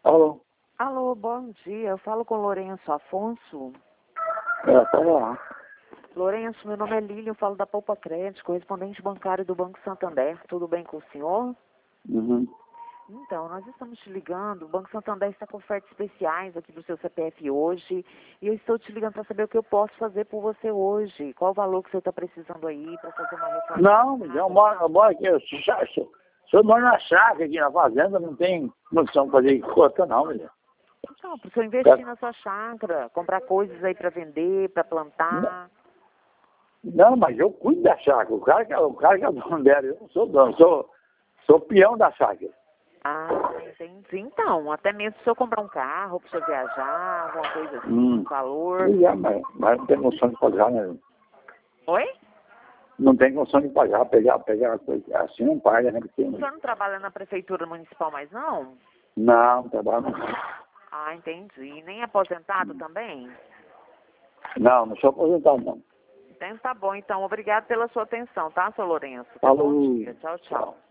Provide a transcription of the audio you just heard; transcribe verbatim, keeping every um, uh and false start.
Alô? Alô, bom dia. Eu falo com Lourenço Afonso. É, tá lá. Lourenço, meu nome é Lília, eu falo da Poupa Crédito, correspondente bancário do Banco Santander. Tudo bem com o senhor? Uhum. Então, nós estamos te ligando. O Banco Santander está com ofertas especiais aqui do seu C P F hoje. E eu estou te ligando para saber o que eu posso fazer por você hoje. Qual o valor que você está precisando aí para fazer uma reforma? Não, eu moro, eu moro aqui, eu, sou- sou- eu moro na chácara aqui na fazenda, não tem condição de fazer conta não, mulher. Então, para o senhor investir na sua chácara, comprar coisas aí para vender, para plantar. Não, mas eu cuido da chácara, o cara que, é- o cara que é dono dela, eu não sou dono, sou, sou peão da chácara. Ah, entendi. Então, até mesmo se eu comprar um carro, para o senhor viajar, alguma coisa assim, Hum. um valor. Pois é, mas, mas não tem condição de pagar, né? Oi? Não tem condição de pagar, pegar, pegar coisa, assim não paga, né? Porque, O senhor não trabalha na prefeitura municipal mais não? não, trabalho não. Ah, entendi. Nem aposentado também? Não, não sou aposentado não. Então tá bom, então. Obrigado pela sua atenção, tá, seu Lourenço? Falou. Bom dia. Tchau, tchau.